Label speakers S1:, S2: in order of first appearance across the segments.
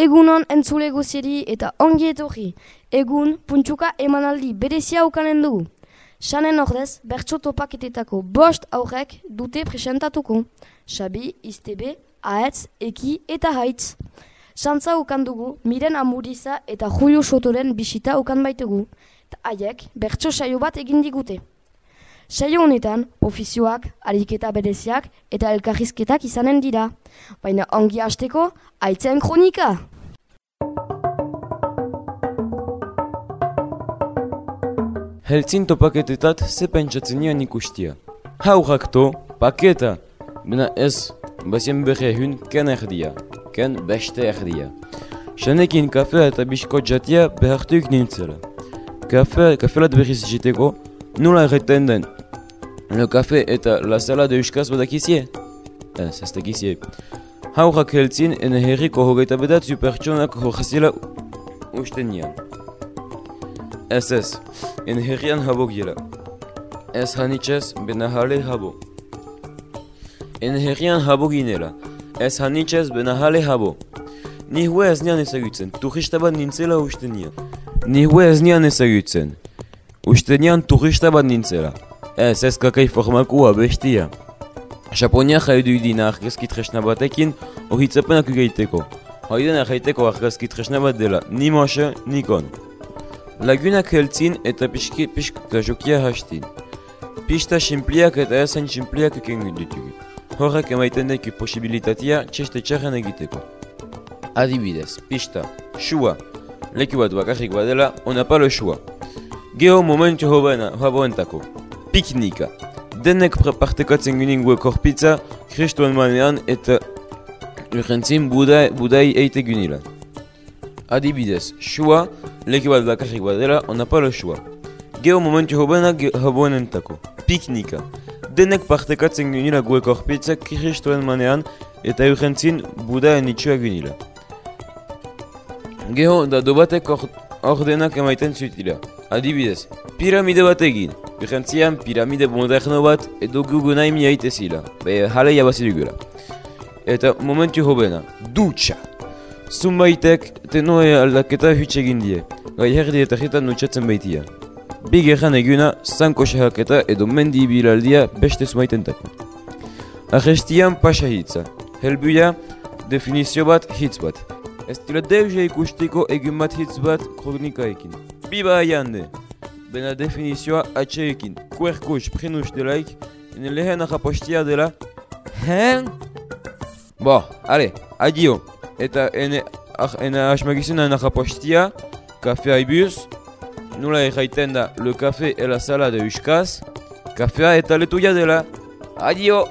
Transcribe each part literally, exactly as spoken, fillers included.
S1: Egunon entzule guzieri eta ongi etorri. Egun puntxuka emanaldi berezia ukanen dugu. Sanen ordez, bertso topaketetako bost aurrek dute presentatuko. Xabi, Iztebe, Ahetz, Eki eta Haitz. Santza ukan dugu, Miren Amuriza eta Julio Sotoren bisita ukan baitugu. Eta haiek, bertso saio bat egin digute. Saio honetan, ofizioak, ariketa bereziak eta elkarrizketak izanen dira. Baina ongi hasteko, Haitzen kronika!
S2: Heltzin topaketetat ze pentsatzen nian ikustia. Haurrak to, paketa! Bena ez, bazien berre hun ken erdia, ken beste erdia. Sanekin kafea eta biskot jatia behartuik nintzela. Kafe, kafelat berriz jiteko, nola erreten den. Le kafe eta la sala de euskaz badakizie? Ez, ez dakizie. Haurrak heltzin ene herriko hogeita bedatzu pertsonak horrezila usten nian. Ez ez, en herrian habo giela. Ez hanitzez, bena hale habo. En herrian habo ginela. Ez hanitzez, bena hale habo. Ni hue ez nian ezagutzen, turista bat nintzela usten nian. Ni hue ez nian ezagutzen. Usten nian turista bat nintzela. Ez ez kakai formakua bestia. Japonia jaidu idina argazki tresna batekin ohitzapenak ugeiteko. Haiden argaiteko argazki tresna bat dela, ni moxe, ni kon. Lagunak heltzin eta pixki pixka jokia hastin. Pista simpliak eta esan simpliak ekengun ditugu. Horrek emaiten deku posibilitatea txeste txarren egiteko. Adibidez, pista, shua. Leku bat bakarrik badela, onapalo shua. Geho momentu hoboentako. Piknika. Denek partekatzen guningue korpitza, kristuan manean eta urrentzin budai, budai eite gunila. Adibidez, shua, leku bat bakarrik badela, onapalo shua. Geho momentu hoboenentako. Piknika. Denek partekatzen gunila gue korpitza, kristuan manean eta urrentzin budaen itxua gunila. Geho dado batek ordenak emaiten zuitila. Adibidez, piramide bat egin. Urrentzian piramide moderno bat edo gugu nahi miaitezila. Be jale jabazilugula. Eta momentu hobena, dutxa. Zunbaitek tenoe aldaketa hutsa egin die. Gai herdi eta jitan nutsatzen baitia. Bi gerran eguna, zanko sahaketa edo mendi bilaldia beste zumaitentako. Arrestian pasa hitza. Helbuia, definizio bat hitz bat. Ez dira deuze ikusteko egun bat hitz bat kronikaekin. Biba aiande. Bena definizioa atxeekin. Kuerkush prinus delaik, ene lehen ahapostia dela. Hen? Bo, ale, adio. Eta ene, ene asmagizuna ahapostia, kafea ibuz, nula erraiten da le café et la sala de euskaz, kafea eta letuia dela. Adio!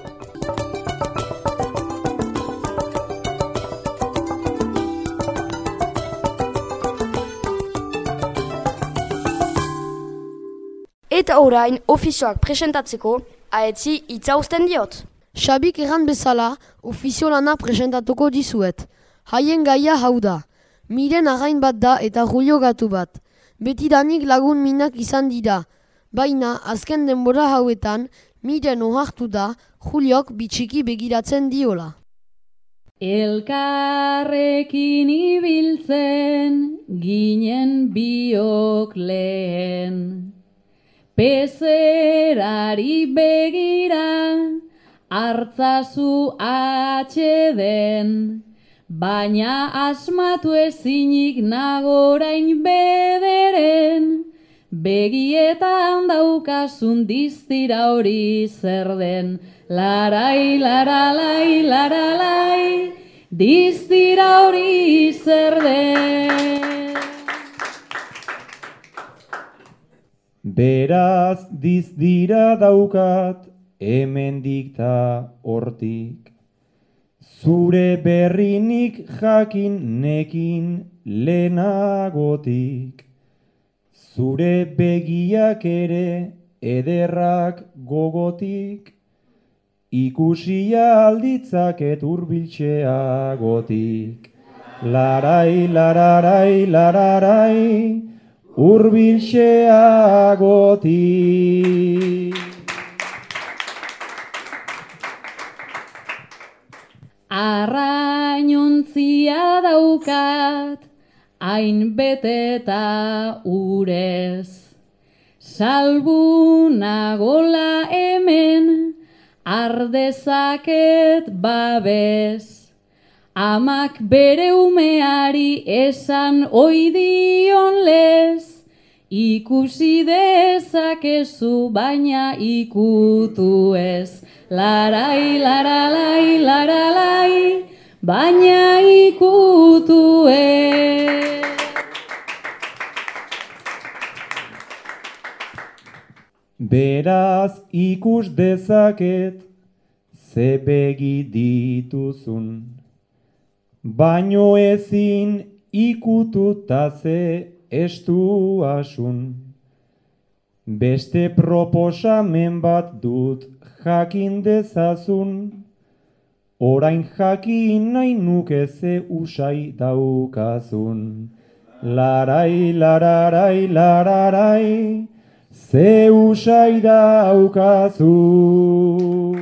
S1: Eta orain, ofizioak presentatzeko, Ahetzi hitza uzten diot.
S3: Xabik erran bezala, ofizio lana presentatuko dizuet. Haien gaia hau da. Miren arrain bat da eta Julio gatu bat. Betidanik lagun minak izan dira. Baina, azken denbora hauetan, Miren ohartu da, Juliok bitxiki begiratzen diola.
S4: Elkarrekin ibiltzen, ginen biok lehen. Pezerari begira, hartzazu atxeden, baina asmatu ezinik nagorain bederen, begietan daukasun diztira hori zer den. Larai, laralai, laralai, diztira hori zer den.
S5: Beraz dizdira daukat, hemendik ta hortik. Zure berrinik jakin nekin lehenagotik. Zure begiak ere ederrak gogotik. Ikusia alditzaket hurbiltzeagotik. Larai, lararai, lararai, hurbiltzeagotik.
S4: Arrainon ontzia daukat, hain beteta urez. Salbu nagola hemen, ardezaket babes. Amak bere umeari esan oidion lez, ikusi dezakezu baina ikutu ez. Larai, laralai, laralai, baina ikutu ez.
S5: Beraz ikus dezaket ze begi dituzun, baino ezin ikututa ze estu asun. Beste proposamen bat dut jakin dezazun, orain jakin nahi nuke ze usai daukazun. Larai, lararai, lararai, ze usai daukazu.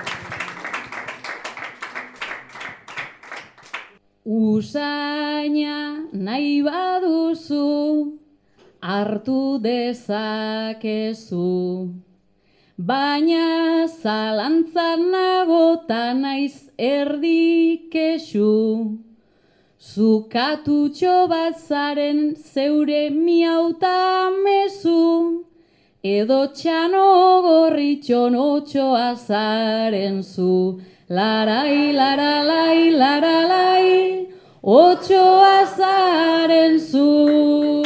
S4: Usaina nahi baduzu, hartu dezakezu. Baina zalantzan nagota naiz erdikesu. Zukatutxo bat zaren zeure miauta mezu, edo txano gorritxon otxoa zaren zu. Larai, laralai, laralai, otxoa zaren zu.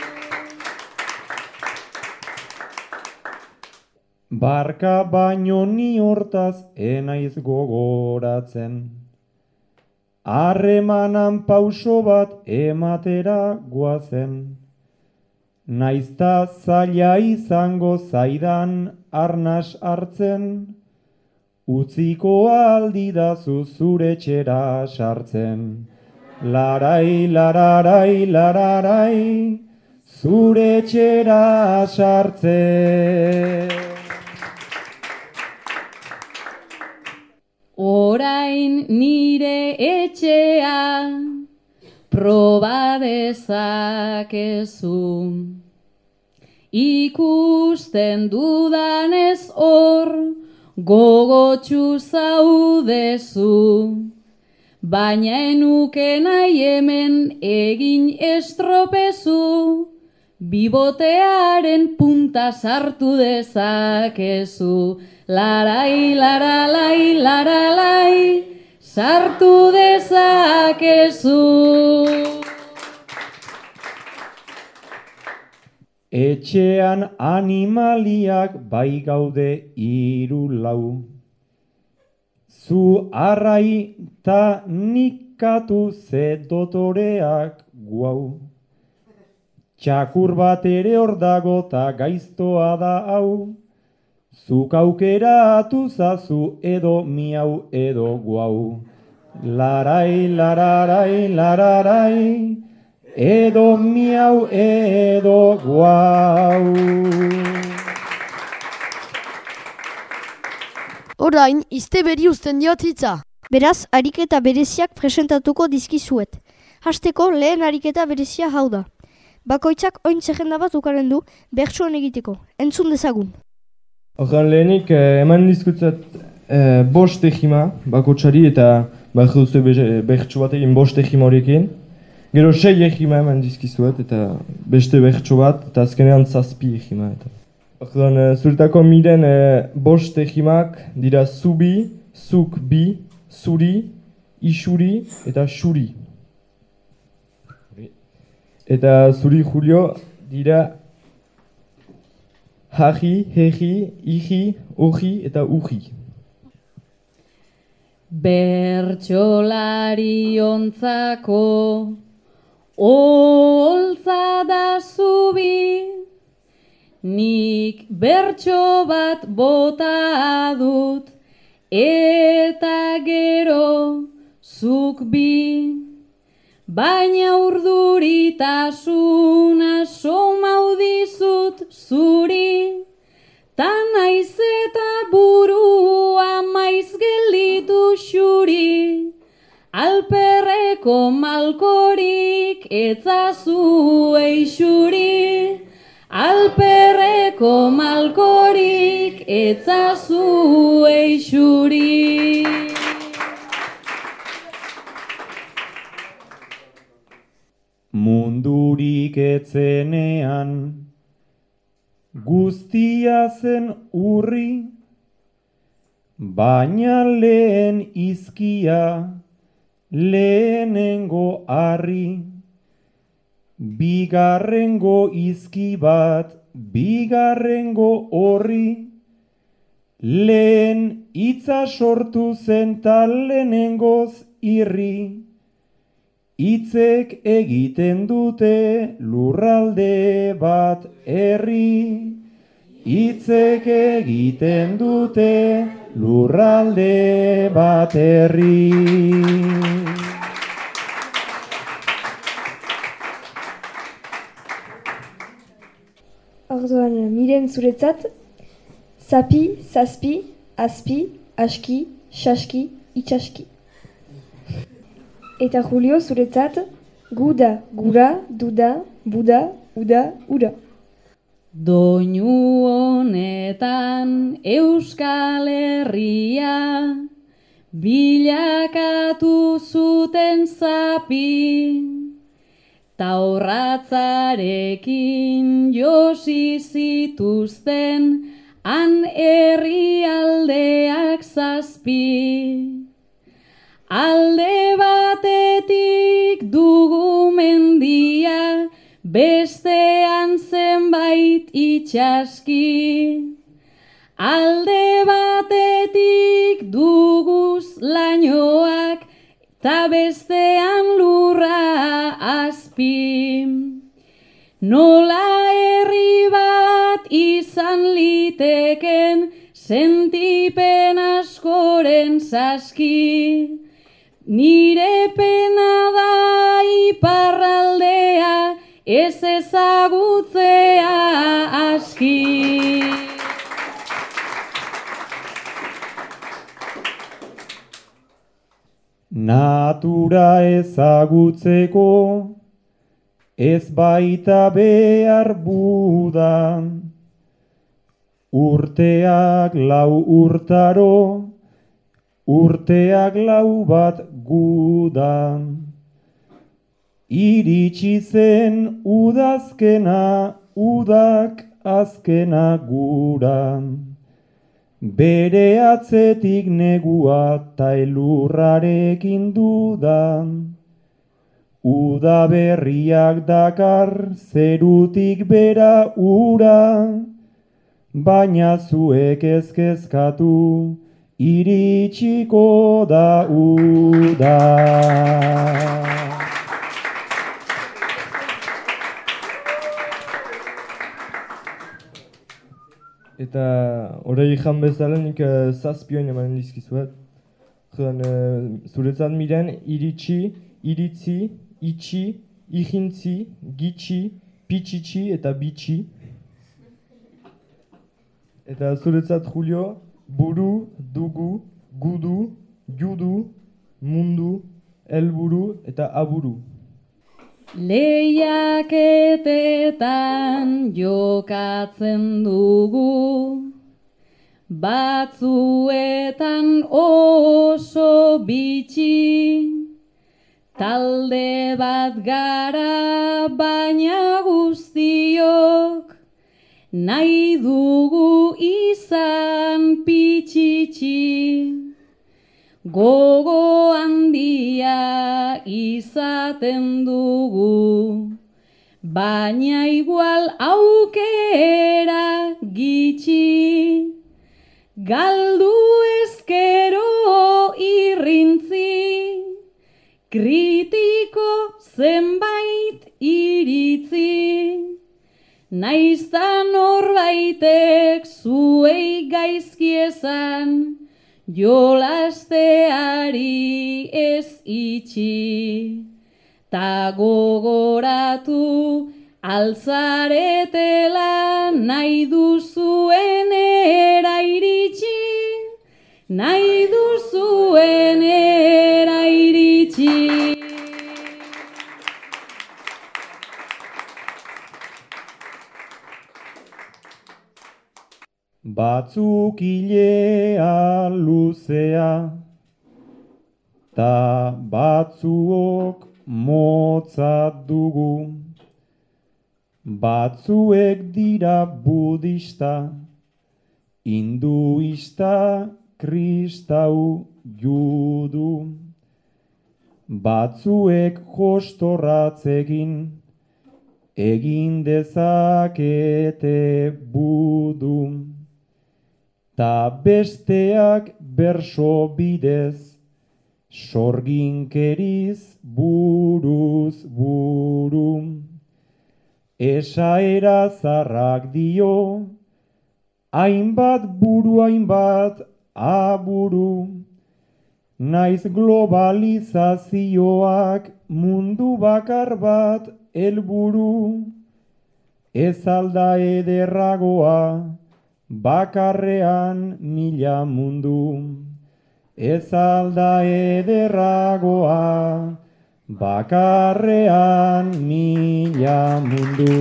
S5: Barka baino ni hortaz enaiz gogoratzen, harremanan pauso bat ematera guazen. Naizta zaila izango zaidan arnas hartzen, utziko aldidazu zure txera sartzen. Larai, lararai, lararai, zure txera sartzen.
S4: Orain nire etxea proba dezakezu. Ikusten dudanez hor gogotsu zaudezu. Baina enuke nahi hemen egin estropezu, bibotearen punta sartu dezakezu. Larai, laralai, laralai, sartu dezakezu.
S5: Etxean animaliak bai gaude hiru lau. Zu arrai ta nikatu ze dotoreak guau. Txakur bat ere hor dago ta gaiztoa da hau. Zuk aukeratu zazu edo miau edo guau. Larai, lararai, lararai, edo miau edo guau.
S3: Orain, izte beri uzten diot hitza.
S1: Beraz, ariketa bereziak presentatuko dizkizuet. Hasteko lehen ariketa berezia hau da. Bakoitzak oin zerrenda bat ukaren du bertsoan egiteko. Entzun dezagun.
S6: Horren lehenik eh, eman dizkutzat eh, bost egima bakoitzari eta behar duzte bertso bat egin bost egima horiekin. Gero sei egima eman dizkizuet eta beste bertso bat eta azkenean zazpi egima. Horren eh, zuretako miren eh, bost egimak dira zubi, zuk bi, zuri, isuri eta xuri. Eta zuri Julio dira Haji, heji, iji, oji eta uji.
S4: Bertsolari ontzako oltza da zubi, nik bertso bat bota dut eta gero zuk bi. Baina urduritasuna somau dizut zuri, ta naiz eta burua maiz gelditu xuri. alperreko malkorik etzazu eixuri, alperreko malkorik etzazu eixuri.
S5: Mundurik etzenean, guztia zen urri, baina lehen izkia, lehenengo harri, bigarrengo izki bat, bigarrengo horri, lehen hitza sortu zen ta lehenengoz irri, hitzek egiten dute lurralde bat herri, hitzek egiten dute lurralde bat herri.
S7: Orduan, Miren zuretzat, zapi, zazpi, azpi, aski, saski, itxaski. Eta Julio zuretzat, guda, gura, duda, buda, uda, ura.
S4: Doinu honetan Euskal Herria bilakatu zuten zapi, taurratzarekin josi zituzten han herrialdeak zazpi. Alde batetik dugu mendia, bestean zenbait itxaski. Alde batetik duguz lainoak, ta bestean lurra azpi. Nola herri bat izan liteken, sentipen askoren saski. Nire pena da iparraldea, ez ezagutzea aski.
S5: Natura ezagutzeko ez baita behar buda, urteak lau urtaro, urteak lau bat guda. Iritsi zen udazkena, udak azkena gura. Bere atzetik negua ta elurrarekin duda. Uda berriak dakar zerutik bera ura, baina zuek ez kezkatu, iritsiko da uda.
S6: Eta horrei jan bezala nik uh, zazpioin emanen dizkizuet. Jodan, uh, zuretzat Miren, iritsi, iritzi, itxi, ihintzi, gitxi, pitxitxi eta bitxi. Eta zuretzat Julio, buru, dugu, gudu, judu, mundu, helburu eta aburu.
S4: Lehiaketetan jokatzen dugu, batzuetan oso bitxi, talde bat gara baina guztiok, nahi dugu izan pitxitxi. Gogo handia izaten dugu, baina igual aukera gitxi. Galdu ezkero irrintzi, kritiko zenbait iritzi. Naizta norbaitek zuei gaizki esan, jolasteari ez itxi. Ta gogoratu alzaretela nahi duzuenera iritsi, nahi duzuenera iritsi. itxi.
S5: Batzuk ilea luzea, ta batzuok motzat dugu. Batzuek dira budista, hinduista, kristau, judu. Batzuek jostorratzekin, egin dezakete budu. Ta besteak berso bidez, sorginkeriz buruz buru. Esaera zarrak dio, hainbat buru hainbat aburu. Naiz globalizazioak mundu bakar bat helburu. Ez alda ederragoa, bakarrean mila mundu. Ez alda ederragoa, bakarrean mila mundu.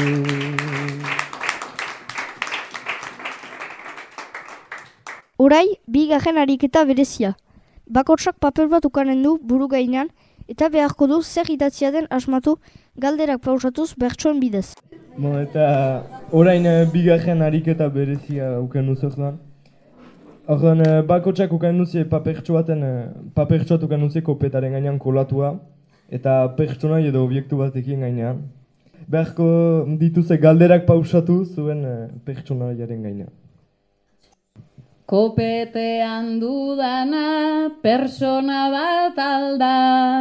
S8: Orai, bigarren ariketa berezia. Bakotsak papel bat ukanen du buru gainean, eta beharko du zer idatzia den asmatu galderak pausatuz bertsoen bidez.
S6: Bo, eta orain eh, bigarren ariketa berezia uken duzok da. Horren eh, bakotsak uken duzie papertxo baten, eh, papertxoat uken duzie kopetaren gainean kolatua, eta pertsona edo obiektu batekin gainean. Beharko dituze galderak pausatu zuen eh, pertsonaiaren gainean.
S4: Kopetean dudana persona bat alda.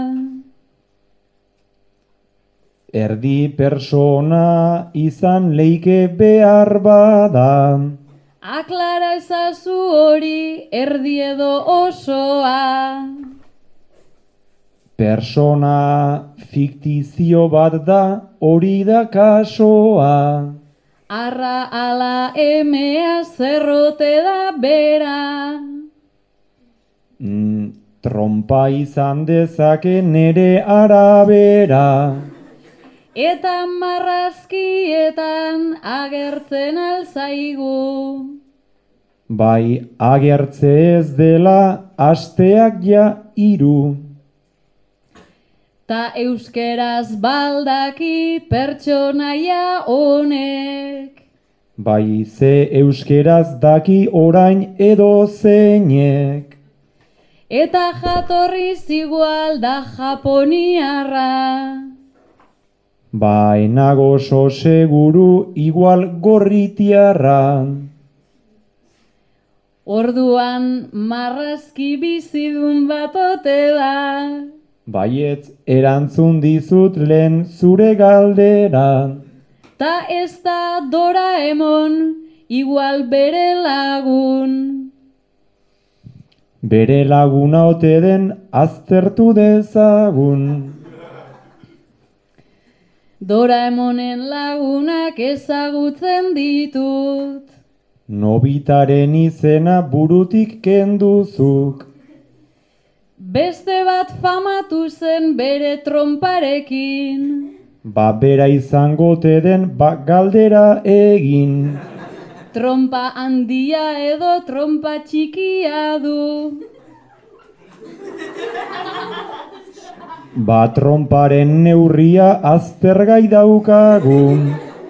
S5: Erdi persona izan leike behar bada.
S4: Aklara ezazu hori erdi edo osoa.
S5: Persona fiktizio bat da, hori da kasoa.
S4: Arra ala emea zerrote da bera.
S5: Mm, trompa izan dezake nere arabera.
S4: Eta marrazkietan agertzen alzaigu.
S5: Bai agertze ez dela asteak ja hiru.
S4: Ta euskeraz baldaki pertsonaia honek.
S5: Bai ze euskeraz daki orain edo zeinek.
S4: Eta jatorriz igual da japoniarra.
S5: Bai nago oso seguru igual gorritiarra.
S4: Orduan marrazki bizidun bat ote da.
S5: Baietz erantzun dizut lehen zure galdera.
S4: Ta ez da Doraemon, igual bere lagun.
S5: Bere laguna ote den aztertu dezagun.
S4: Doraemonen lagunak ezagutzen ditut.
S5: Nobitaren izena burutik kenduzuk.
S4: Beste bat famatu zen bere tromparekin.
S5: Ba bera izango te den ba galdera egin.
S4: Trompa handia edo trompa txikia du.
S5: Ba tromparen neurria aztergai daukagu.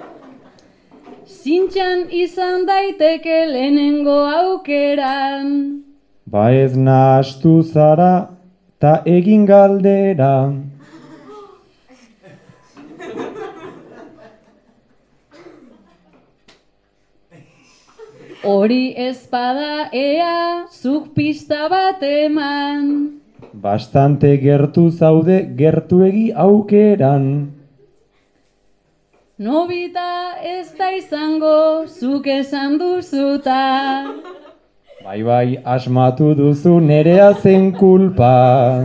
S4: Zintxan izan daiteke lehenengo aukeran.
S5: Ba ez nahastu zara ta egin galdera.
S4: Hori ezpada ea zuk pista bat eman.
S5: Bastante gertu zaude gertuegi aukeran.
S4: Nobita ez da izango zuk esan duzuta.
S5: Bai bai asmatu duzu nerea zen kulpa.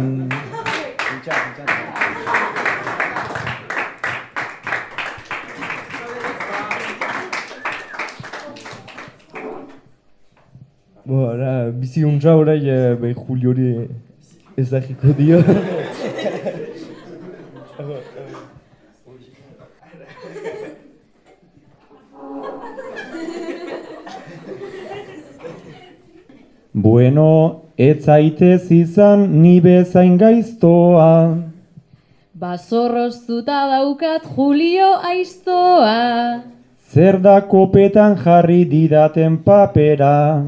S6: Bo, ara, bizi untza orai, eh, bai Juliori ezagiko dio.
S5: Bueno, ez zaitez izan ni bezain gaiztoa.
S4: Bazorroztuta daukat Julio aiztoa.
S5: Zer da kopetan jarri didaten papera?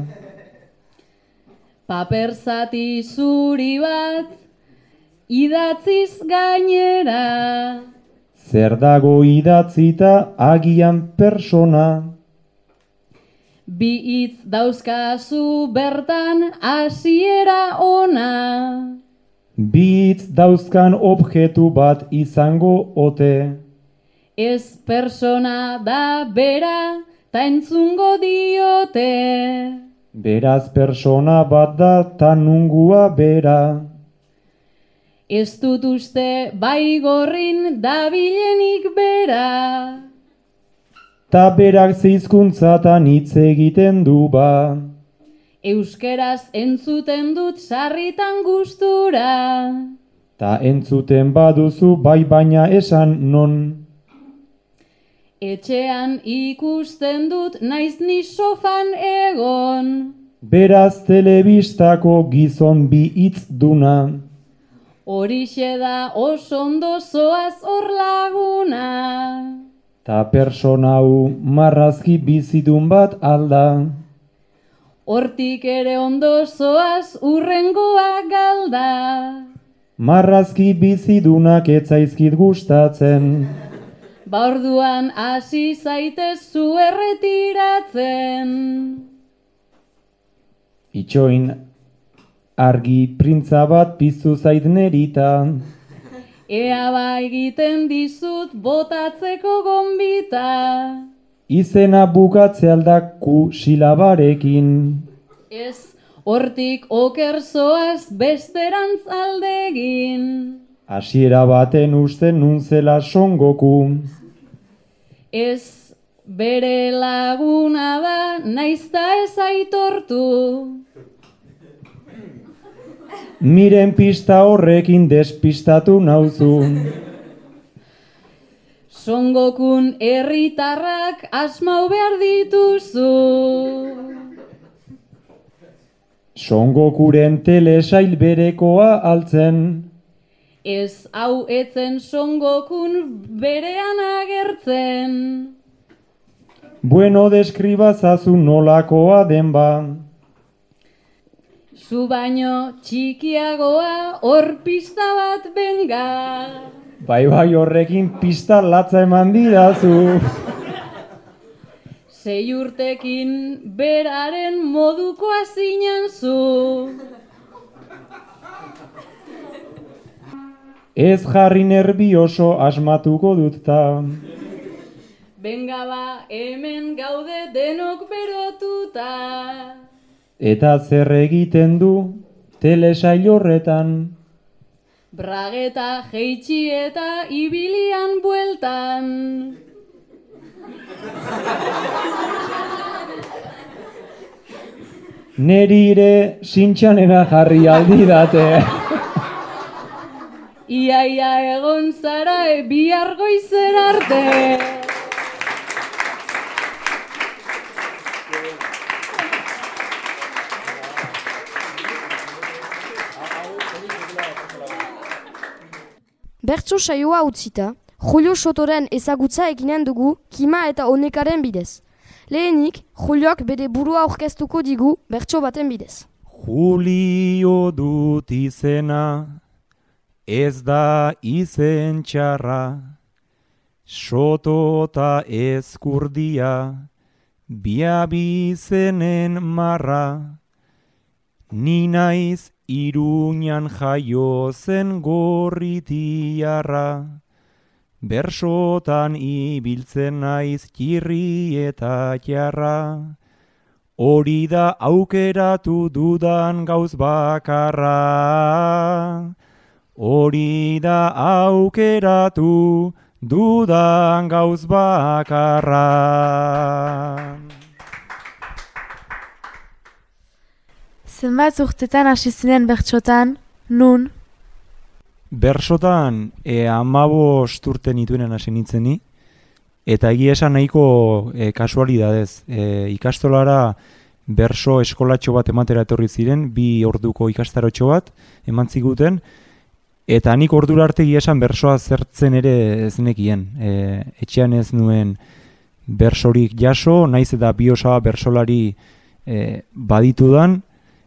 S4: Paper zati zuri bat, idatziz gainera.
S5: Zer dago idatzita agian persona?
S4: Bi hitz dauzkazu bertan hasiera ona.
S5: Bi hitz dauzkan objektu bat izango ote.
S4: Ez persona da bera, ta entzungo diote.
S5: Beraz persona bat da ta nungua bera.
S4: Ez dut uste baigorrin dabilenik bera.
S5: Ta berak zehizkuntzatan hitz egiten du ba.
S4: Euskeraz entzuten dut sarritan gustura.
S5: Ta entzuten baduzu bai baina esan non.
S4: Etxean ikusten dut naiz ni sofan egon.
S5: Beraz telebistako gizon bi hitz duna.
S4: Horixe da oso ondo zoaz hor laguna.
S5: Ta persona hu marrazki bizidun bat alda.
S4: Hortik ere ondo zoaz urrengoa galda.
S5: Marrazki bizidunak ez zaizkit gustatzen.
S4: Ba orduan hasi zaitez zu erretiratzen.
S5: Itxoin argi printza bat piztu zait nerita.
S4: Ea ba egiten dizut botatzeko gonbita.
S5: Izena bukatze aldaku silabarekin.
S4: Ez, hortik oker zoaz besterantz aldegin.
S5: Hasiera baten uste nun zela Songoku.
S4: Ez, bere laguna da naizta ez aitortu.
S5: Miren pista horrekin despistatu nauzu.
S4: Songokun herritarrak asmau behar dituzu.
S5: Songokuren telesail berekoa altzen.
S4: Ez hau etzen Songokun berean agertzen.
S5: Bueno, deskribazazu nolakoa den ba.
S4: Zu baino txikiagoa hor pista bat benga.
S5: Bai bai horrekin pista latza eman didazu.
S4: Sei urtekin beraren modukoa zinen zu.
S5: Ez jarri nervioso asmatuko dut ta.
S4: Benga ba, hemen gaude denok berotuta.
S5: Eta zer egiten du telesail horretan.
S4: Brageta jeitsi eta ibilian bueltan.
S5: Nerire sintxanena jarri aldi date.
S4: Iaia egon zara bihar goizen arte.
S1: Bertso saioa utzita, Julio Sotoren ezagutza eginen dugu Kima eta Onekaren bidez. Lehenik, Juliok bere burua aurkeztuko digu bertso baten bidez.
S5: Julio dut izena, ez da izen txarra, Soto ta ezkurdia, biabizenen marra, ni naiz Iruñan jaio zen gorritiarra, bersotan ibiltzen naiz txirri eta txarra, hori da aukeratu dudan gauz bakarra, hori da aukeratu dudan gauz bakarra.
S9: Zenbat urtetan hasi zinen bertsotan? Nun?
S10: Bersotan e, amabost urte nituenen hasi nintzeni, eta egia esan nahiko e, kasualidadez. E, ikastolara berso eskolatxo bat ematera etorri ziren, bi orduko ikastarotxo bat eman ziguten, eta nik ordura arte egia esan bersoa zertzen ere ez nekien. E, etxean ez nuen bersorik jaso, naiz eta bi osaba bersolari e, baditudan,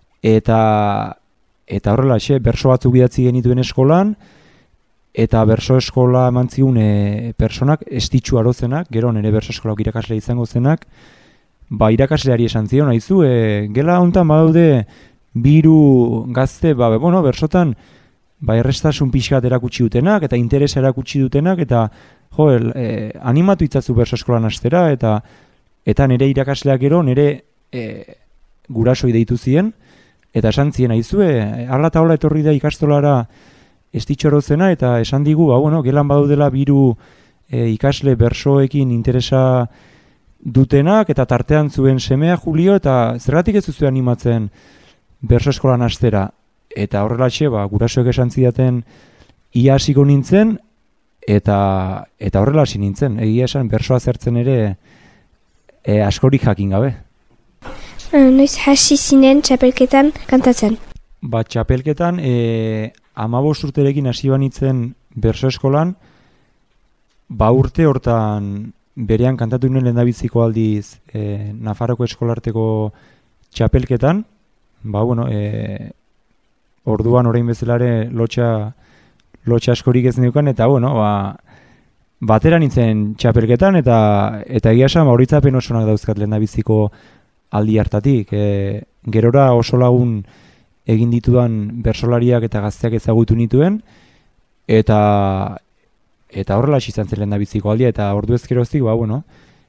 S10: eta eta horrelaxe, berso batzuk idatzi genituen eskolan, eta berso eskola eman zigun e, personak, estitxu arozenak, gero nire berso eskolak irakasle izango zenak, ba irakasleari esan zion, haizu, e, gela hontan badaude biru gazte, ba, bueno, bersotan, ba, errestasun pixkat erakutsi dutenak, eta interesa erakutsi dutenak, eta jo, el, e, animatu itzazu berso eskolan hastera, eta eta nire irakasleak gero, nire e, gurasoi deitu ziren, eta esan zien, aizue, hala eta hola etorri da ikastolara estitxorozena, eta esan digu, ba, bueno, gelan badaudela biru e, ikasle bersoekin interesa dutenak, eta tartean zuen semea Julio, eta zergatik ez zuzue animatzen berso eskolan hastera. Eta horrelatxe, ba, gurasoek esan zidaten ia hasiko nintzen, eta eta horrela hasi nintzen. Egia esan, bersoa zertzen ere e, askorik jakin gabe.
S11: Noiz hasi zinen txapelketan kantatzen?
S10: Ba, txapelketan e, amabost urterekin hasi banitzen berso eskolan, ba urte hortan berean kantatu nuen lehendabiziko aldiz e, Nafarroko eskolarteko txapelketan, ba, bueno, e, orduan orain bezalare lotxa, lotxa askorik ez neukan, eta, bueno, ba, batera nintzen txapelketan, eta eta egia esan, ba, horitzapen osonak dauzkat lehendabiziko aldi hartatik. E, gerora oso lagun egin ditudan bersolariak eta gazteak ezagutu nituen, eta eta horrela izan zen lehendabiziko aldia, eta ordu ezkeroztik, ba, bueno,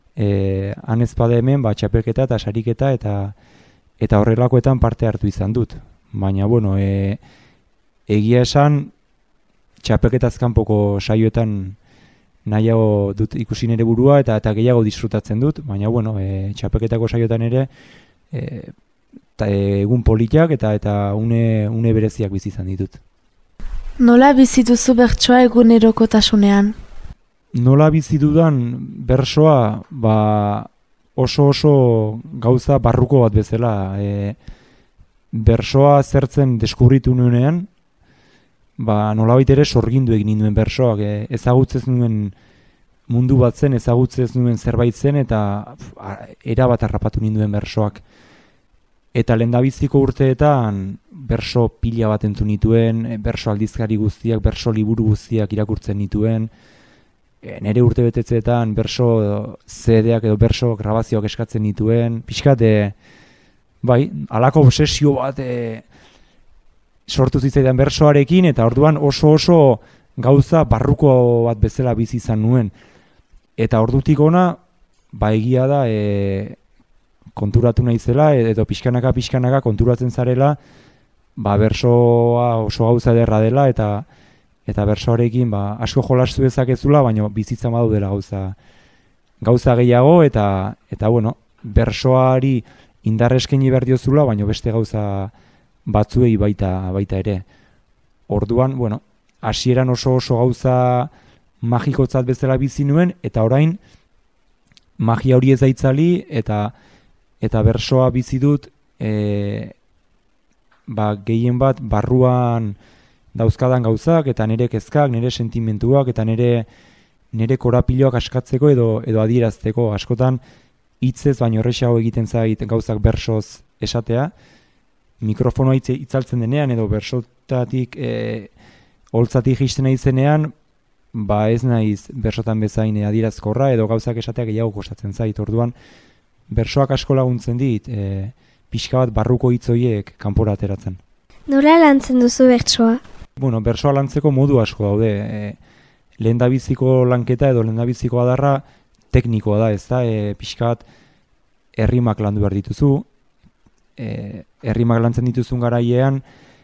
S10: e, han ezpada hemen, ba, txapelketa eta sariketa, eta eta horrelakoetan parte hartu izan dut. Baina, bueno, e, egia esan, txapelketaz kanpoko saioetan nahiago dut ikusi nire burua, eta eta gehiago disfrutatzen dut, baina, bueno, e, txapelketako saioetan ere, e, ta, e, egun politak eta eta une, une bereziak bizi izan ditut.
S9: Nola bizi duzu bertsoa egunerokotasunean?
S10: Nola bizi dudan bersoa, ba, oso oso gauza barruko bat bezala. E, bersoa zertzen deskubritu nuenean, ba, nolabait ere sorgindu egin nuen bersoak. E, ezagutzez nuen mundu bat zen, ezagutzez nuen zerbait zen, eta erabat harrapatu ninduen bersoak. Eta lehendabiziko urteetan berso pila bat entzun nituen, berso aldizkari guztiak, berso liburu guztiak irakurtzen nituen, e, nire urte betetzeetan berso C D-ak edo berso grabazioak eskatzen nituen, pixkat, e, bai, halako obsesio bat e, sortu zitzaidan bersoarekin, eta orduan oso oso gauza barruko bat bezala bizi izan nuen. Eta ordutik ona, ba egia da, e, konturatu naizela, edo pixkanaka pixkanaka konturatzen zarela, ba bersoa oso gauza ederra dela, eta eta bersoarekin ba asko jolastu dezakezula, baina bizitza badu dela gauza gauza gehiago, eta eta bueno, bersoari indar eskaini behar diozula, baina beste gauza batzuei baita baita ere. Orduan, bueno, hasieran oso oso gauza magikotzat bezala bizi nuen, eta orain magia hori ez daitzali, eta eta bersoa bizi dut e, ba, gehien bat barruan dauzkadan gauzak, eta nire kezkak, nire sentimentuak, eta nire nire korapiloak askatzeko edo edo adierazteko. Askotan hitzez baino erresago egiten zait gauzak bersoz esatea, mikrofonoa itzaltzen denean edo bersotatik e, holtzatik jisten naizenean, ba ez naiz bersotan bezain adierazkorra edo gauzak esatea gehiago kostatzen zait. Orduan bersoak asko laguntzen dit, e, pixka bat barruko hitz horiek kanpora ateratzen.
S11: Nola lantzen duzu bertsoa?
S10: Bueno, bersoa lantzeko modu asko daude. E, lehendabiziko lanketa edo lehendabiziko adarra teknikoa da, ez da, e, pixka bat errimak landu behar dituzu, e, errimak lantzen dituzun garaiean,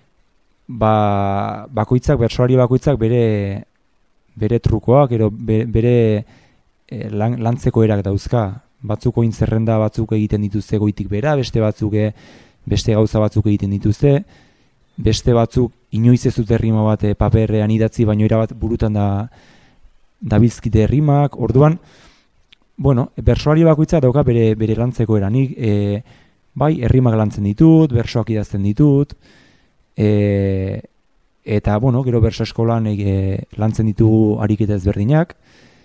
S10: ba, bakoitzak, bersoari bakoitzak bere, bere trukoak, ero, be, bere e, lan, lantzeko erak dauzka. Batzuk oin zerrenda batzuk egiten dituzte goitik bera, beste batzuk beste gauza batzuk egiten dituzte, beste batzuk inoiz ez dute rima bat e, paperrean idatzi, baino erabat burutan da dabilzkite rimak, orduan, bueno, bersoari bakoitza dauka bere, bere lantzeko eranik, e, bai, errimak lantzen ditut, bersoak idazten ditut, e, eta, bueno, gero berso eskolan e, lantzen ditugu ariketa ezberdinak,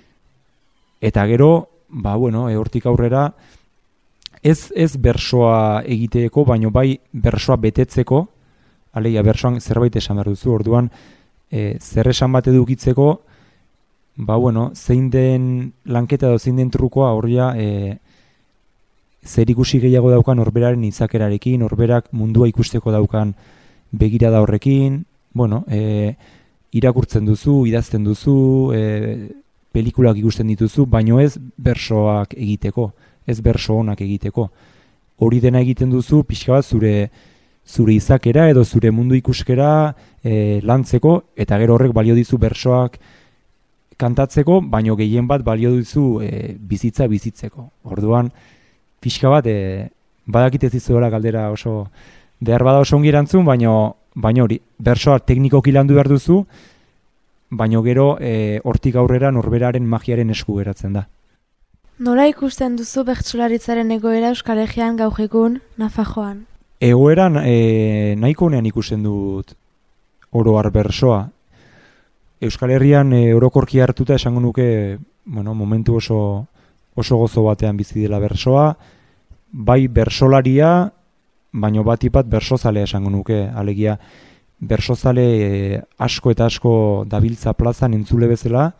S10: eta gero, ba, bueno, e, hortik aurrera, ez, ez bersoa egiteeko, baino bai bersoa betetzeko, alegia bersoan zerbait esan behar duzu, orduan, e, zer esan bat edukitzeko, ba, bueno, zein den lanketa edo zein den trukoa horria e, zer ikusi gehiago daukan norberaren izakerarekin, norberak mundua ikusteko daukan begirada horrekin, bueno, e, irakurtzen duzu, idazten duzu, e, pelikulak ikusten dituzu, baino ez bersoak egiteko, ez berso onak egiteko. Hori dena egiten duzu, pixka bat zure, zure izakera edo zure mundu ikuskera e, lantzeko, eta gero horrek balio dizu bersoak kantatzeko, baino gehien bat balio dizu e, bizitza bizitzeko. Orduan, pixka bat, e, badakit ez dizuela galdera oso, behar bada oso ongi erantzun, baino, baino hori, bersoa teknikoki landu behar duzu, baino gero e, hortik aurrera norberaren magiaren esku geratzen da.
S9: Nola ikusten duzu bertsolaritzaren egoera Euskal Herrian gaur egun, Nafajoan?
S10: Egoeran e, nahiko honean ikusten dut oro har bersoa. Euskal Herrian e, orokorki hartuta esango nuke, bueno, momentu oso, oso gozo batean bizi dela bersoa, bai bersolaria, baino batipat bersozalea esango nuke, alegia bersozale e, asko eta asko dabiltza plazan entzule bezala,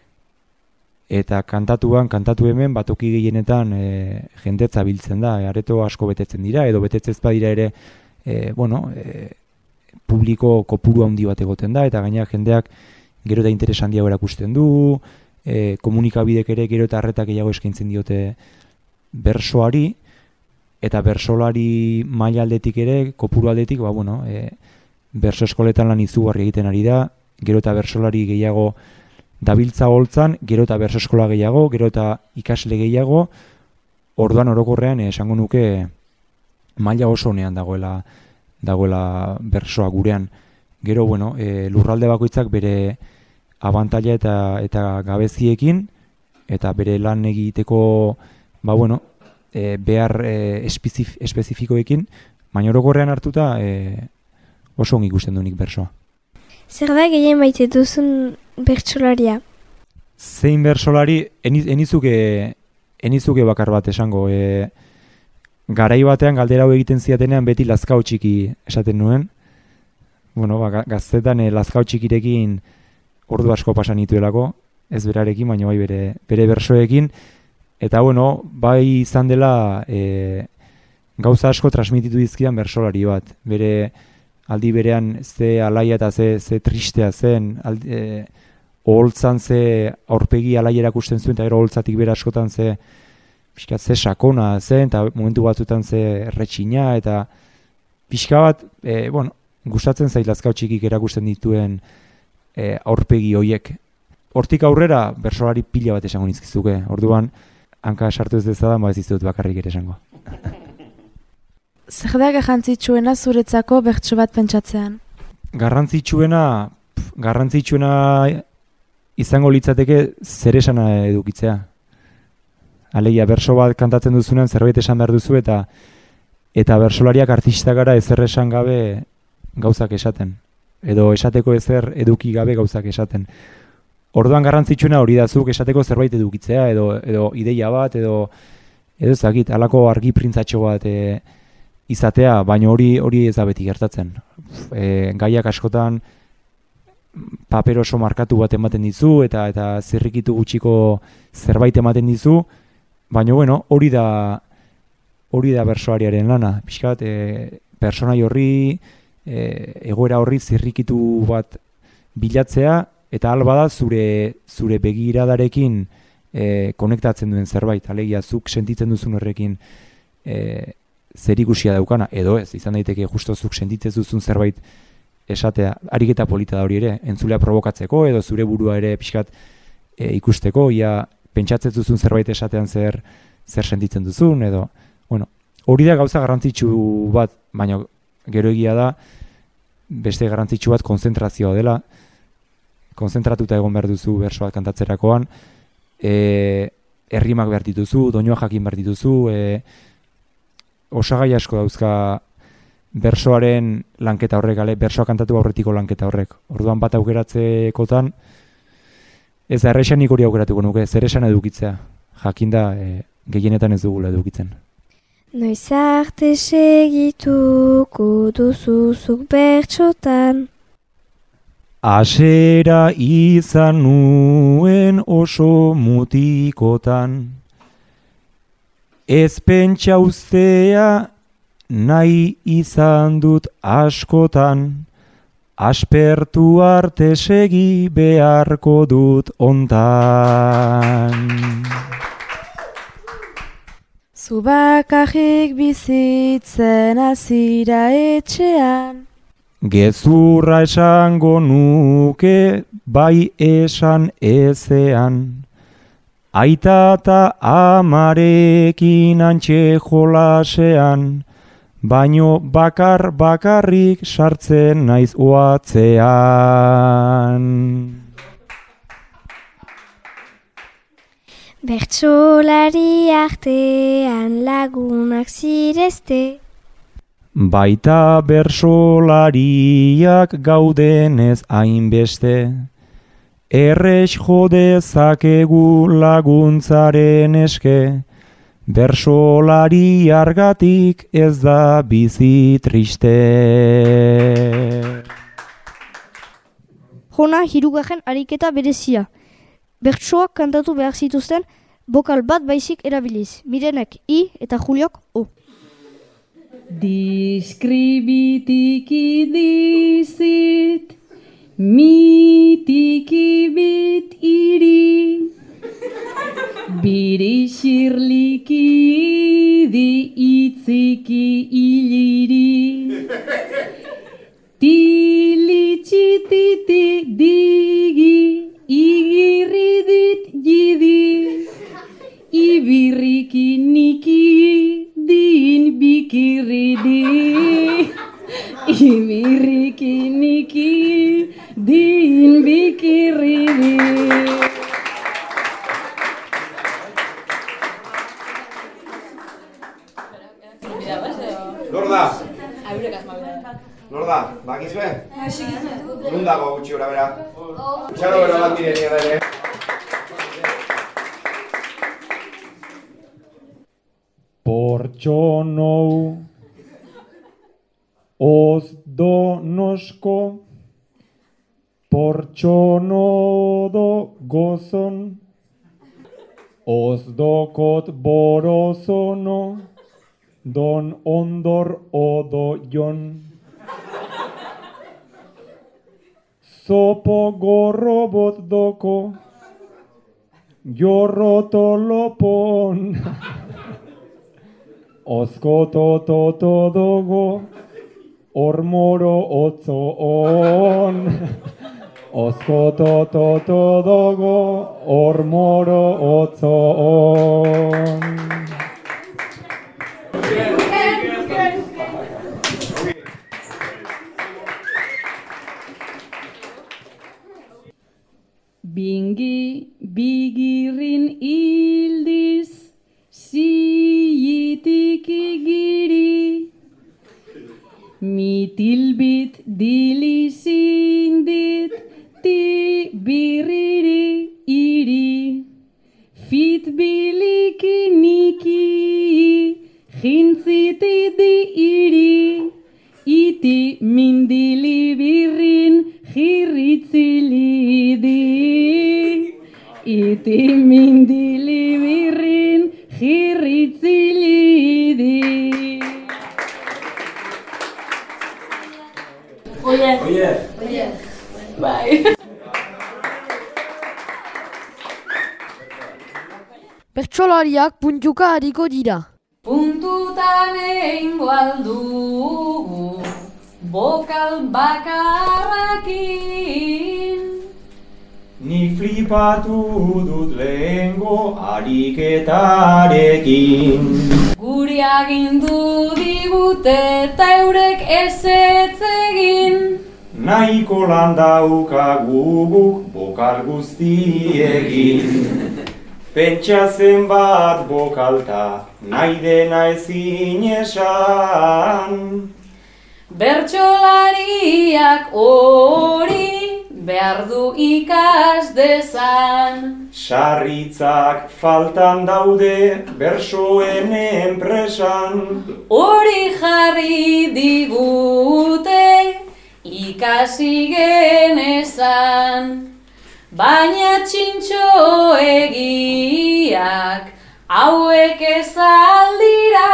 S10: eta kantatuan, kantatu hemen, batoki gehienetan e, jendetza biltzen da, e, areto asko betetzen dira, edo betetzez badira ere, e, bueno, e, publiko kopuru handi bat egoten da, eta gainera jendeak gero eta interes handiago erakusten du, e, komunikabidek ere gero eta arreta gehiago eskaintzen diote bersoari, eta bersolari maila aldetik ere, kopuru aldetik, ba, bueno, e, berso eskoletan lan izugarri egiten ari da, gero eta bersolari gehiago dabiltza holtzan, gero eta berso eskola gehiago, gero eta ikasle gehiago, orduan orokorrean eh, esango nuke maila oso honean dagoela, dagoela bersoa gurean. Gero, bueno, e, lurralde bakoitzak bere abantaila eta, eta gabeziekin, eta bere lan egiteko, ba, bueno, e, behar e, espezif, espezifikoekin, baina orokorrean hartuta e, oso ongi ikusten dunik bersoa.
S11: Zer da gehien maite duzun bertsolaria?
S10: Zein bertsolari, eniz, enizuke, enizuke bakar bat esango. E, garai batean galdera hau egiten ziatenean beti lazkao txiki esaten nuen. Bueno, ba, gaztetan e, lazkao txikirekin ordu asko pasan nituelako, ez berarekin, baina bai bere, bere bersoekin. Eta bueno, bai izan dela e, gauza asko transmititu dizkidan bersolari bat. Bere aldi berean ze alaia eta ze, ze tristea zen, aldi, e, oholtzan ze aurpegi alaia erakusten zuen, eta gero oholtzatik bere askotan ze, pixkat, ze sakona zen, eta momentu batzutan ze erretxina, eta pixka bat, e, bueno, gustatzen zait lazkao txikik erakusten dituen e, aurpegi hoiek. Hortik aurrera, bersolari pila bat esango nizkizuke, orduan, hanka sartu ez dezadan, ba ez iztut bakarrik ere esango.
S9: Zer da garrantzitsuena zuretzako bertso bat pentsatzean?
S10: Garrantzitsuena, pf, garrantzitsuena izango litzateke zer esana edukitzea. Alegia, berso bat kantatzen duzunean zerbait esan behar duzu, eta eta bersolariak artista gara ezer esan gabe gauzak esaten. Edo esateko ezer eduki gabe gauzak esaten. Orduan garrantzitsuena hori da, zuk esateko zerbait edukitzea, edo, edo ideia bat, edo edo ezagit, halako argi printzatxo bat e, izatea, baina hori hori ez da beti gertatzen. E, gaiak askotan paper oso markatu bat ematen dizu, eta eta zirrikitu gutxiko zerbait ematen dizu, baina bueno, hori da hori da bersoariaren lana. Pixkat, e, personai horri, e, egoera horri zirrikitu bat bilatzea, eta alba da zure, zure begiradarekin e, konektatzen duen zerbait. Alegia, zuk sentitzen duzun horrekin e, zer ikusia daukana, edo ez, izan daiteke justo zuk sentitzen duzun zerbait esatea, ariketa polita da hori ere, entzulea provokatzeko, edo zure burua ere pixkat e, ikusteko, ia pentsatzen duzun zerbait esatean zer, zer sentitzen duzun, edo, bueno, hori da gauza garrantzitsu bat, baina gero egia da, beste garrantzitsu bat konzentrazioa dela, konzentratuta egon behar duzu bersoak kantatzerakoan, e, errimak behar dituzu, doinua jakin behar dituzu, e, osagai asko dauzka bersoaren lanketa horrek, ale, bersoa kantatu aurretiko lanketa horrek. Orduan bat aukeratzekotan, ez da erresanik hori aukeratuko nuke, zer esan edukitzea, jakinda e, gehienetan ez dugula edukitzen.
S11: Noiz arte segituko duzuzuk bertsotan.
S10: Asera izan nuen oso mutikotan, ez pentsa uztea nahi izan dut askotan, aspertu arte segi beharko dut ontan.
S9: Zubakarrik bizitzen azira etxean,
S10: gezurra esango nuke bai esan ezean, aita eta amarekin antxe jolasean, baino bakar bakarrik sartzen naiz oatzean.
S11: Bertsolari artean lagunak zirezte.
S10: Baita bersolariak gaudenez hainbeste, errex jodezakegu laguntzaren eske, bersolari argatik ez da bizi triste.
S8: Jona hirugarren ariketa berezia. Bertsoak kantatu behar zituzten bokal bat baizik erabiliz. Mirenek I eta Juliok O.
S4: Diskribitiki dizit, mitiki bit iri, biri xirliki di itziki iliri, tilitxititi digi, igirri dit jidi, ibirriki niki, din bikirri di, ibirriki niki, din bikirri di.
S12: Lor da? Lor da, bakizue? Nun dago gutxi hori bera? Txaro bera bat direni ere.
S5: Portxonou oz donosko, portxonodo gozon, oz dokot borozono, don ondor odo jon. Zopo gorro bot doko, jorroto lopon. Ozko toto todogo, ormoro otzo on. Ozko toto todogo, ormoro otzo on.
S4: Bingi bigirin ildiz, ziyitik igiri, mitilbit dilizindit, ti biriri iri, fit biliki niki, jintziti di iri, iti mindili birrin, jirritzili di, iti mindili birrin, jirritzili di.
S13: Oye. Oye. Oye. Bai.
S3: Bertsolariak puntuka hariko dira.
S4: Puntutan egingo aldugu, bokal bakarrakin.
S10: Ni flipatu dut lehengo ariketarekin.
S4: Guri Hori agindu digute eta eurek ezetz egin.
S5: Nahiko lan daukagu guk bokal guztiegin. Pentsa zenbat bokalta nahi dena ezin esan.
S4: Bertsolariak hori behar du ikas dezan.
S5: Sarritzak faltan daude bersoen enpresan.
S4: Hori jarri digute ikasi genezan. Baina txintxo egiak hauek ez aldira.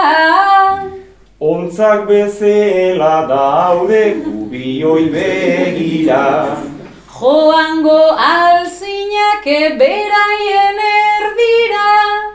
S5: Ontzak bezela daude gubioi begira.
S4: Joango alzinake beraien erdira.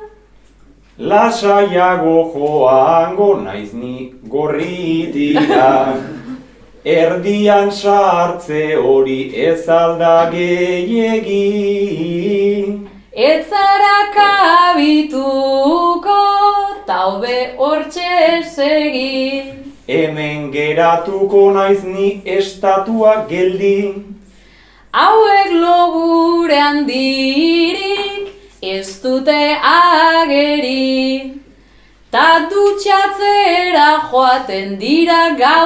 S5: Lasaiago joango naiz ni gorritira. Erdian sartze hori ez alda gehiegi.
S4: Ez zara kabituko taube hortxe segi.
S5: Hemen geratuko naiz ni estatua geldi.
S4: Hauek logure handirik ez dute ageri. Ta dutxatzera joaten dira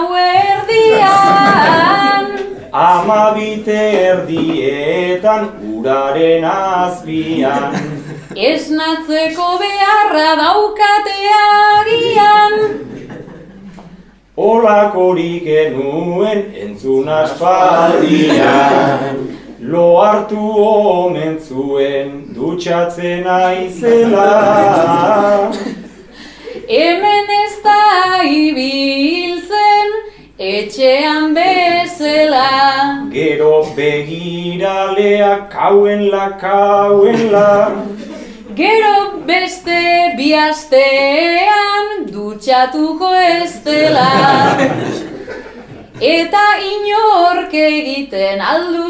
S4: gauerdian.
S5: Amabite erdietan uraren azpian.
S4: Esnatzeko beharra daukate agian.
S5: Olakorik enuen entzun aspaldian. Lo hartu omen zuen dutxatzen aizela.
S4: Hemen ez da ibiltzen etxean bezala.
S5: Gero begiraleak kauenla, kauenla.
S4: Gero beste bi astean dutxatuko ez dela. Eta inork egiten aldu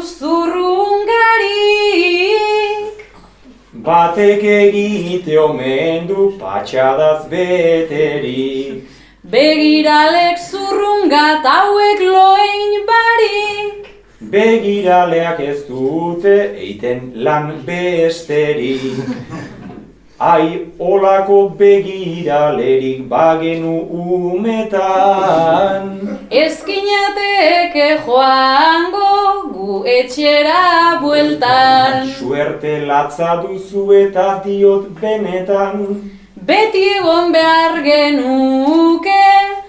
S4: zurrungarik.
S5: Batek egite omen du patxadaz beterik.
S4: Begiralek zurrungat hauek loein barik.
S5: Begiraleak ez dute eiten lan besterik. Ai, olako begiralerik bagenu umetan.
S4: Ezkinateke joango gu etxera bueltan.
S5: Suerte latza duzu eta diot benetan.
S4: Beti egon behar genuke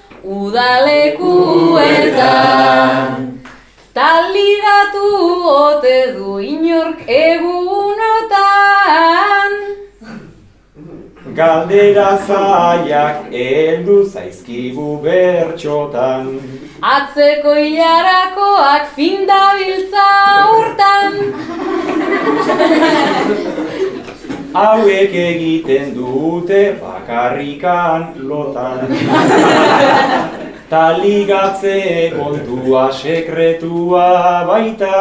S4: udalekuetan. Taligatu ote du inork egunotan.
S5: Galdera zaiak heldu zaizkigu bertxotan.
S4: Atzeko hilarakoak fin dabiltza hortan.
S5: Hauek egiten dute bakarrikan lotan. Taligatze kontua sekretua baita.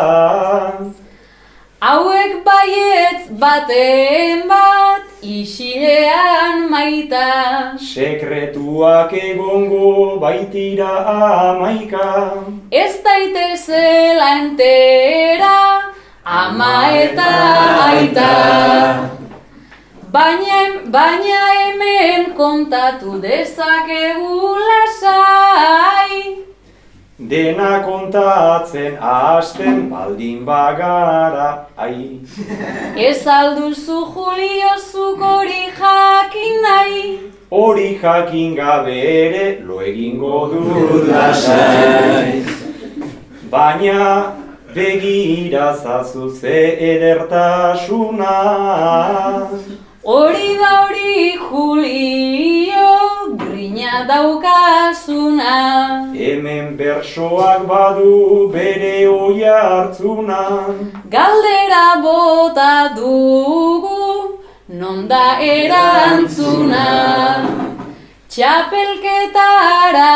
S4: Hauek baietz baten bat isilean maita.
S5: Sekretuak egongo baitira amaika.
S4: Ez daitezela entera ama eta aita. Baina, baina hemen kontatu dezakegu lasai.
S5: Dena kontatzen hasten baldin bagara, ai.
S4: Ez alduzu Julio zuk hori jakin nahi.
S5: Hori jakin gabe ere lo egingo dut lasai. Baina begira zazu ze edertasuna.
S4: Hori da hori Julio, grina daukazuna.
S5: Hemen bersoak badu bere oi hartzuna.
S4: Galdera bota dugu, non da erantzuna. Txapelketara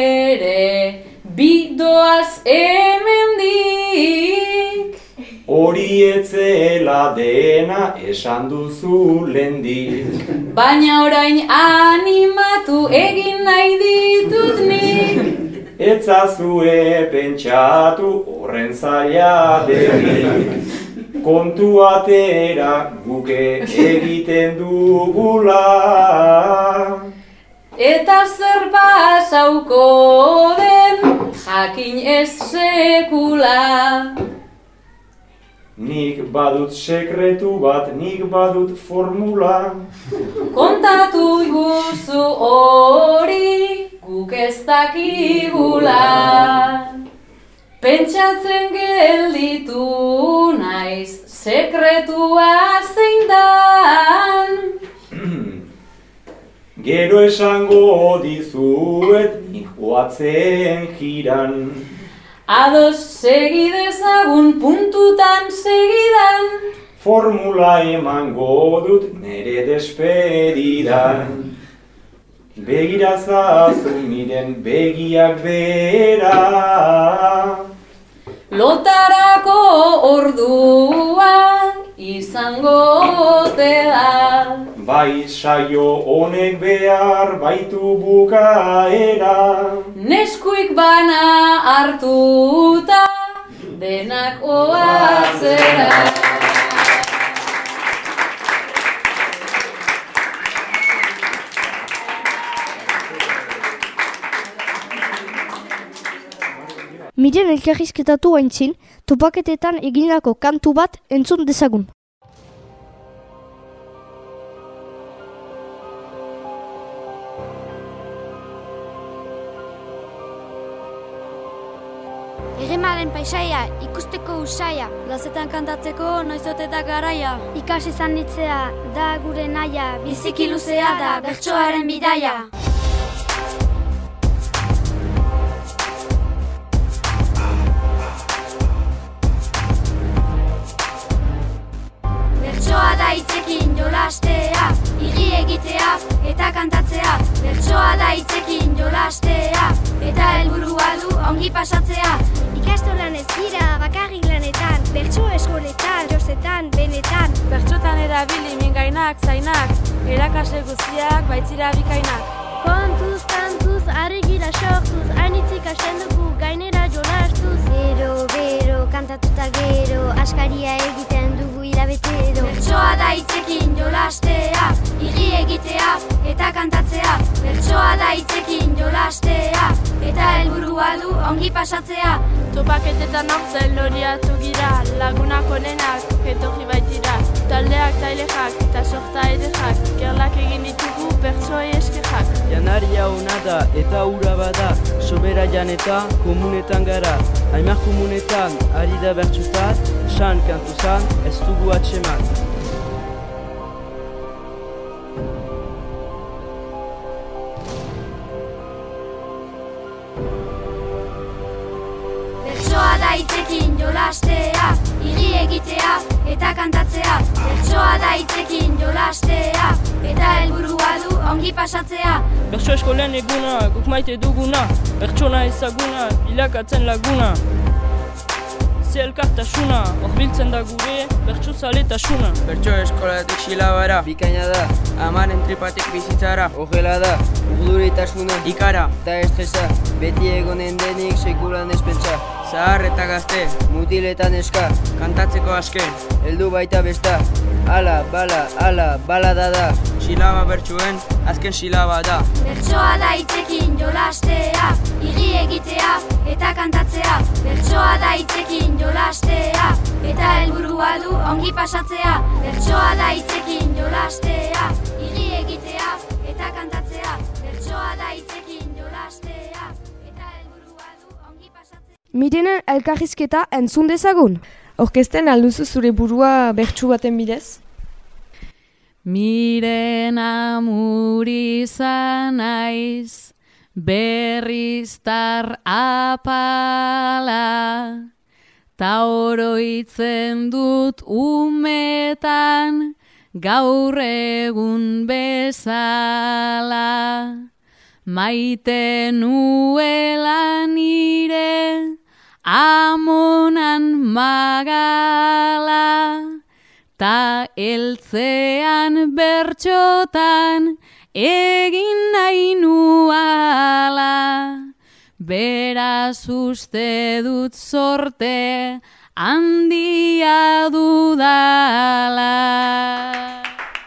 S4: ere, bidoaz hemendik.
S5: Hori
S14: hori etzela dena esan duzu lendik.
S4: Baina orain animatu egin nahi ditut nik.
S14: Etzazue pentsatu horren zaila denik. Kontu atera guke egiten dugula.
S4: Eta zer pasauko den jakin ez sekula.
S14: Nik badut sekretu bat, nik badut formula.
S4: Kontatu iguzu hori guk ez dakigula. Pentsatzen gelditu naiz sekretua zein dan.
S14: Gero esango dizuet nik oatzen jiran.
S4: Ados segi dezagun puntutan segidan.
S14: Formula emango dut nere despedidan. Begirazazu miren begiak bera.
S4: Lotarako ordua izango dela.
S14: Bai saio honek behar baitu bukaera.
S4: Neskuik bana hartuta denak oatzera.
S8: Miren elkarrizketatu haintzin, topaketetan egindako kantu bat entzun dezagun.
S15: Eremaren paisaia, ikusteko usaia. Plazetan kantatzeko noizot eta garaia. Ikasi zanitzea da gure naia. Biziki luzea da bertsoaren bidaia. Bertsoa da hitzekin jolastea, irri egitea eta kantatzea. Bertsoa da hitzekin jolastea, eta helburua du ongi pasatzea. Ikastolan ez dira bakarrik lanetan, bertso eskoletan, jostetan, benetan.
S9: Bertsotan erabili mingainak, zainak, erakasle guztiak baitzira bikainak.
S15: Kontuz, kantuz, ari gira sortuz, hainitzik hasten dugu gainera jolastuz. Gero, gero, kantatuta gero, askaria egiten dugu hilabetero. Bertsoa da hitzekin jolastea, irri egitea eta kantatzea. Bertsoa da hitzekin jolastea, eta helburua du ongi pasatzea.
S9: Topaketetan hortzen loriatu gira, lagunak onenak, etorri baitira. Taldeak tailexak eta sorta edexak, gerlak egin ditugu bertsoei eskerrak.
S16: Janaria hona da eta ura bada, sobera janeta komunetan gara. Aimar komunetan ari da bertsutat, san kantuzan ez dugu atseman.
S15: Bertsoa da hitzekin jolastea, irri egitea eta kantatzea. Bertsoa da hitzekin jolastea, eta helburua du ongi pasatzea.
S17: Bertso eskolen eguna, guk maite duguna, pertsona ezaguna, bilakatzen laguna. Ze elkartasuna, horbiltzen da gure, bertso zaletasuna.
S16: Bertso eskolatik silabara, bikaina da, amaren tripatik bizitzara. Ogela da, urduritasuna, ikara, eta estresa, beti egonen denik sekulan espentsa. Zahar eta gazte, mutiletan eska, kantatzeko aske, heldu baita besta. Ala, bala, ala, balada da, silaba bertsuen, azken silaba da.
S15: Bertsoa da hitzekin jolastea, irri egitea eta kantatzea. Bertsoa da hitzekin jolastea, eta helburua du ongi pasatzea. Bertsoa da hitzekin jolastea, irri egitea eta kantatzea. Bertsoa da hitzekin jolastea, eta helburua du ongi pasatzea.
S1: Mirenen elkarrizketa entzun dezagun.
S9: Orkesten alduzu zure burua bertsu baten bidez?
S4: Miren amuriza naiz, berriztar apala, ta oroitzen dut umetan, gaur egun bezala. Maite nuela nire amonan magala.
S18: Ta eltzean bertxotan egin nahi nuala, beraz uste dut sorte handia dudala.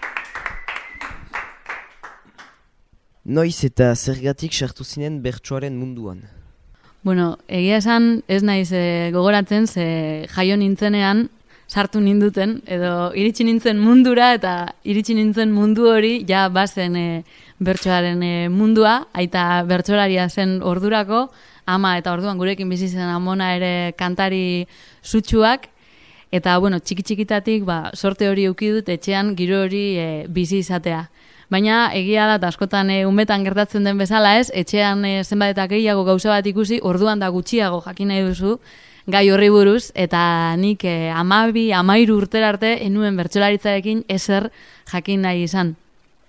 S19: Noiz eta zergatik sartu zinen bertsoaren munduan?
S18: Bueno, egia esan ez naiz e, gogoratzen, ze jaio nintzenean sartu ninduten, edo iritsi nintzen mundura, eta iritsi nintzen mundu hori, ja bazen e, bertsoaren e, mundua, aita bertsolaria zen ordurako, ama eta orduan gurekin bizi zen amona ere kantari sutsuak, eta bueno, txiki-txikitatik ba, sorte hori eduki dut etxean giro hori e, bizi izatea. Baina egia da, eta askotan e, umetan gertatzen den bezala ez, etxean e, zenbat eta gehiago gauza bat ikusi, orduan da gutxiago jakin nahi duzu, gai horri buruz, eta nik e, amabi, amairu urtera arte, enuen bertsolaritzarekin ezer jakin nahi izan.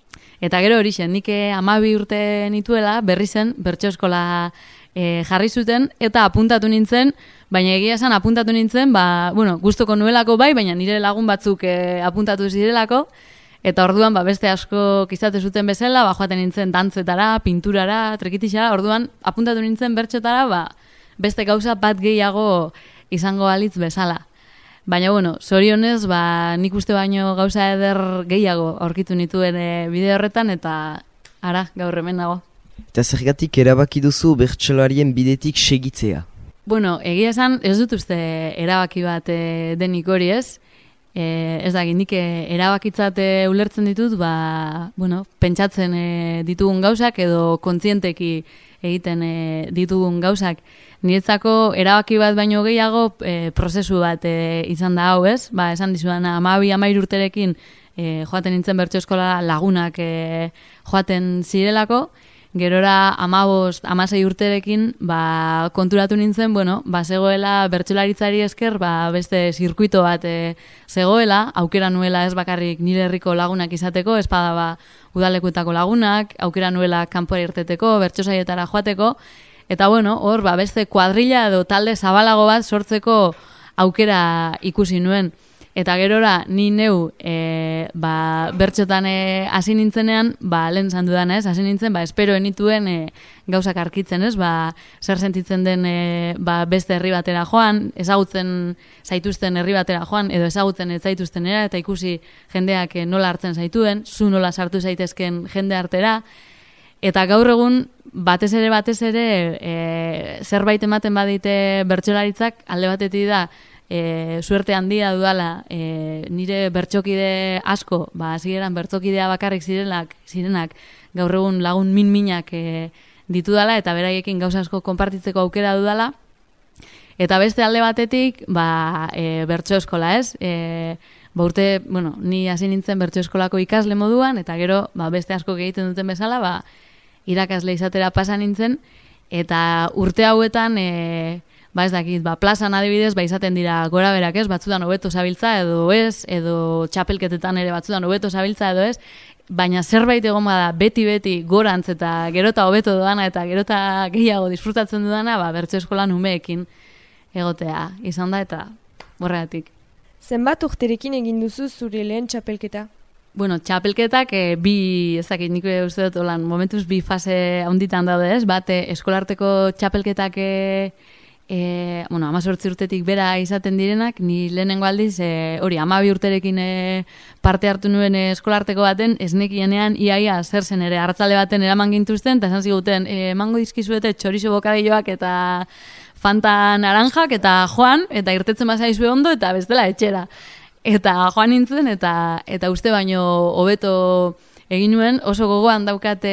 S18: Eta gero hori zen, nik e, amabi urte nituela, berri zen, bertso eskola e, jarri zuten, eta apuntatu nintzen, baina egia esan apuntatu nintzen, ba, bueno, gustoko nuelako bai, baina nire lagun batzuk e, apuntatu zirelako, eta orduan ba, beste asko izate zuten bezala, ba, joaten nintzen dantzetara, pinturara, trekitixara, orduan apuntatu nintzen bertxotara, ba, beste gauza bat gehiago izango alitz bezala. Baina, bueno, zorionez, ba, nik uste baino gauza eder gehiago aurkitu nituen e, bide horretan, eta ara, gaur hemen nago.
S19: Eta zergatik erabaki duzu bertsolarien bidetik segitzea?
S18: Bueno, egia esan, ez dut uste erabaki bat e, denik hori ez, E, ez da, nik erabakitzat ulertzen ditut, ba, bueno, pentsatzen e, ditugun gauzak edo kontzienteki egiten e, ditugun gauzak. Niretzako erabaki bat baino gehiago e, prozesu bat e, izan da hau, ez? Ba, esan dizudan, amabi, amair urterekin e, joaten nintzen bertso eskola lagunak e, joaten zirelako, gerora amabost, amasei urterekin ba, konturatu nintzen, bueno, ba, zegoela bertsolaritzari esker ba, beste zirkuito bat e, zegoela, aukera nuela ez bakarrik nire herriko lagunak izateko, espada ba, udalekuetako lagunak, aukera nuela kanpora irteteko, bertsosaietara joateko, eta bueno, hor ba, beste kuadrilla edo talde zabalago bat sortzeko aukera ikusi nuen. Eta gerora, ni neu e, ba, bertxotan hasi nintzenean, ba, lehen zan dudan ez, hasi nintzen, ba, espero enituen e, gauzak arkitzen ez, ba, zer sentitzen den e, ba, beste herri batera joan, ezagutzen zaituzten herri batera joan, edo ezagutzen ez zaituzten era, eta ikusi jendeak e, nola hartzen zaituen, zu nola sartu zaitezken jende artera, eta gaur egun, batez ere, batez ere, e, zerbait ematen badite bertsolaritzak, alde batetik da, E, suerte handia dudala e, nire bertsokide asko, ba, ziren bertsokidea bakarrik zirenak, zirenak gaur egun lagun min-minak e, ditudala eta beraiekin gauza asko konpartitzeko aukera dudala. Eta beste alde batetik, ba, e, bertso eskola ez, e, ba, urte, bueno, ni hasi nintzen bertso eskolako ikasle moduan, eta gero ba, beste asko egiten duten bezala, ba, irakasle izatera pasa nintzen, eta urte hauetan e, ba ez dakit, ba, plazan adibidez, ba, izaten dira gora berak ez, batzudan hobeto zabiltza edo ez, edo txapelketetan ere batzudan hobeto zabiltza edo ez, baina zerbait egon bada beti-beti gorantz eta gerota hobeto doana eta gerota gehiago disfrutatzen dudana, ba, bertso eskolan umeekin egotea izan da eta horregatik.
S7: Zenbat urterekin egin duzu zure lehen txapelketa?
S18: Bueno, txapelketak e, bi, ez dakit, nik uste dut, olan, momentuz bi fase handitan daude ez, bat, e, eskolarteko txapelketak e, E, bueno, amazortzi urtetik bera izaten direnak, ni lehenengo aldiz, e, hori, amabi urterekin e, parte hartu nuen e, eskolarteko baten, esnekienean iaia zer zen ere, hartzale baten eraman gintuzten, eta esan ziguten, e, emango dizkizuete txorizo bokadilloak eta fanta naranjak, eta joan, eta irtetzen bazaizue ondo, eta bestela etxera. Eta joan nintzen, eta, eta uste baino hobeto egin nuen, oso gogoan daukate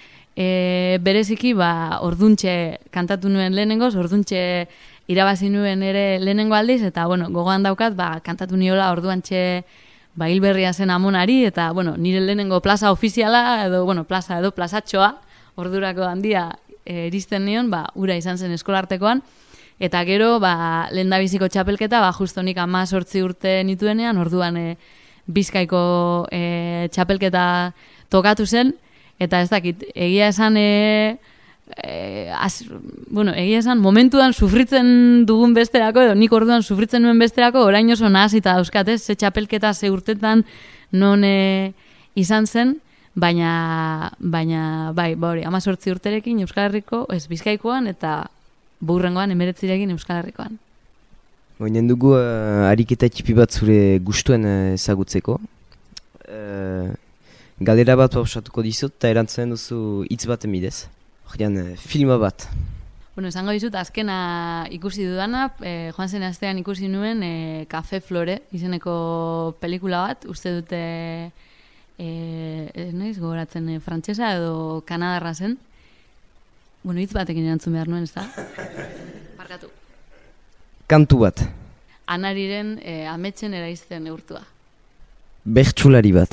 S18: E, bereziki, ba, orduntxe kantatu nuen lehenengoz, orduntxe irabazi nuen ere lehenengo aldiz, eta, bueno, gogoan daukat, ba, kantatu niola orduantxe ba, hilberria zen amonari, eta, bueno, nire lehenengo plaza ofiziala, edo, bueno, plaza edo plazatxoa, ordurako handia e, iristen nion, ba, ura izan zen eskolartekoan, eta gero, ba, lehendabiziko txapelketa, ba, justo nik amazortzi urte nituenean, orduan e, Bizkaiko e, txapelketa tokatu zen, eta ez dakit, egia esan e, e, az, bueno, egia esan, momentuan sufritzen dugun besterako, edo nik orduan sufritzen nuen besterako, orain oso nahazita dauzkatez, ze txapelketa ze urtetan non e, izan zen, baina, baina bai, ba hori, amazortzi urterekin Euskal Herriko, ez Bizkaikoan, eta burrengoan emeretzirekin Euskal Herrikoan.
S19: Oinen dugu uh, ariketa txipi bat zure gustuen uh, ezagutzeko. Uh, galera bat pausatuko dizut eta erantzuen duzu hitz baten bidez. Horrean, uh, filma bat.
S18: Bueno, esango dizut, azkena ikusi dudana, eh, joan zen astean ikusi nuen eh, Café Flore izeneko pelikula bat, uste dute eh, ez naiz gogoratzen eh, frantsesa edo kanadarra zen. Bueno, hitz batekin erantzun behar nuen, ez da? Barkatu.
S19: Kantu bat.
S18: Anariren eh, ametsen eraizten neurtua.
S19: Bertsulari bat.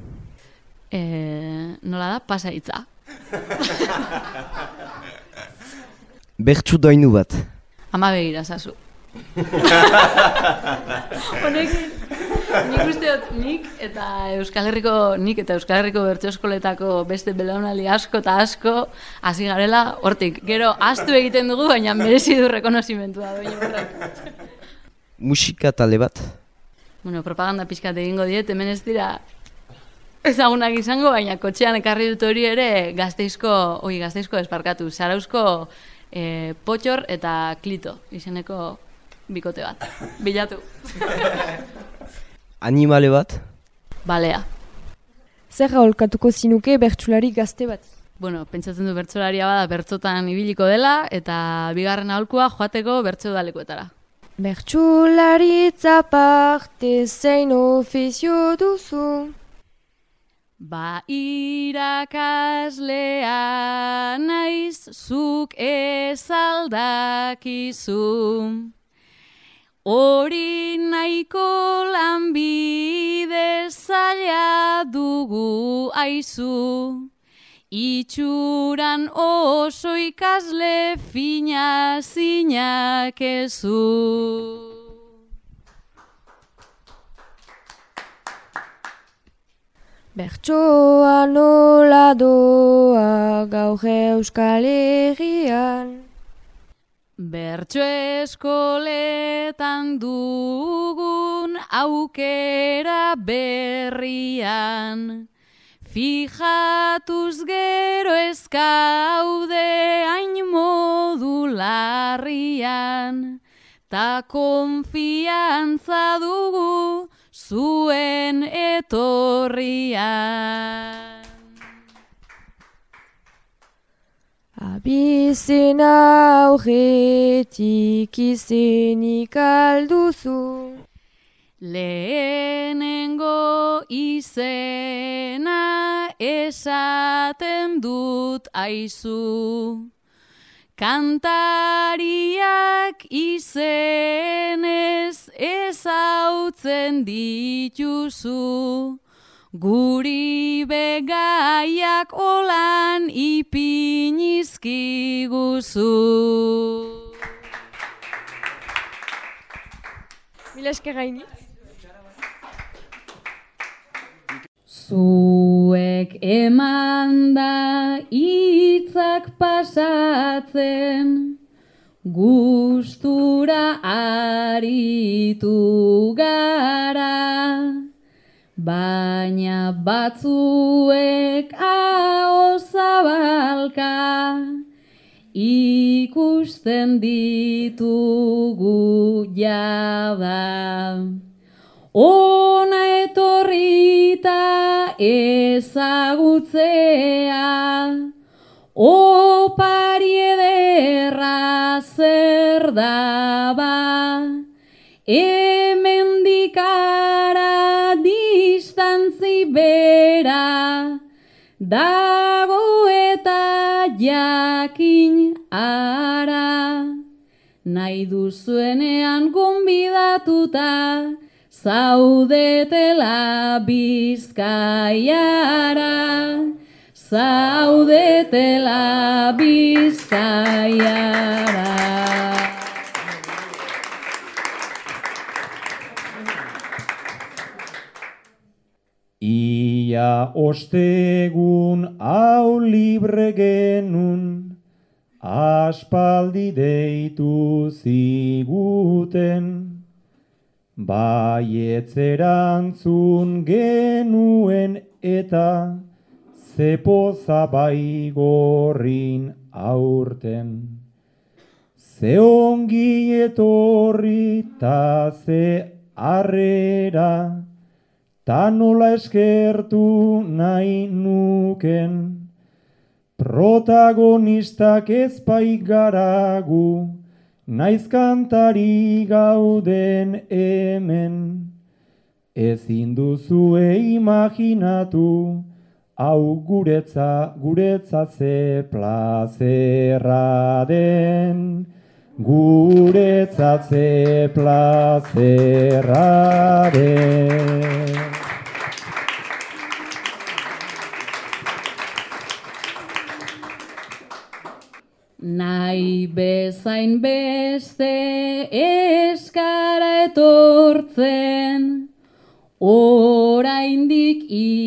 S18: Eh, nola da? Pasaitza.
S19: Bertsu doinu bat.
S18: Ama begira, zazu. Honekin, nik uste dut nik eta Euskal Herriko, nik eta Euskal Herriko bertso eskoletako beste belaunaldi asko eta asko hasi garela hortik. Gero, astu egiten dugu, baina merezi du rekonozimentua doinu horrek.
S19: Musika talde bat.
S18: Bueno, propaganda pixkat egingo diet, hemen ez dira ezagunak izango, baina kotxean ekarri dut hori ere Gasteizko, oi, Gasteizko esparkatu, Zarauzko e, Potxor eta Klito, izeneko bikote bat. Bilatu.
S19: Animale bat?
S18: Balea.
S7: Zer aholkatuko zinuke bertsulari gazte bat?
S18: Bueno, pentsatzen du bertsolaria bada bertsotan ibiliko dela, eta bigarren aholkua joateko bertso udalekuetara.
S7: Bertsularitza parte zein ofizio duzu?
S18: Ba irakaslea naiz zuk ez aldakizu. Hori nahiko lanbide zaila dugu aizu. Itxuran oso ikasle fina zinakezu.
S7: Bertsoa nola doa gaur Euskal Herrian.
S18: Bertso eskoletan dugun aukera berrian. Fijatuz gero ez gaude hain modu larrian, ta konfiantza dugu zuen etorrian.
S7: Abizena aurretik izenik alduzu.
S18: Lehenengo izena esaten dut aizu. Kantariak izenez ezautzen dituzu. Guri begaiak olan ipinizkiguzu.
S7: Mila esker gainitz.
S4: Zuek emanda hitzak pasatzen, gustura aritu gara, baina batzuek aho zabalka ikusten ditugu jada. Ona etorrita ezagutzea, opari ederra zer daba, hemendik hara distantzi bera, dago eta jakin ara, nahi duzuenean gonbidatuta, zaudetela Bizkaiara, zaudetela Bizkaiara.
S5: Ia ostegun hau libre genun, aspaldi deitu ziguten, baietzerantzun genuen eta zepoza baigorrin aurten. Ze ongi etorri ta ze harrera, ta nola eskertu nahi nuken, protagonistak ez baigaragu, naiz kantari gauden hemen. Ezin duzue imaginatu, hau guretza, guretza ze plazerra den, guretzat ze plazerra den.
S4: Nahi bezain beste eskara etortzen, oraindik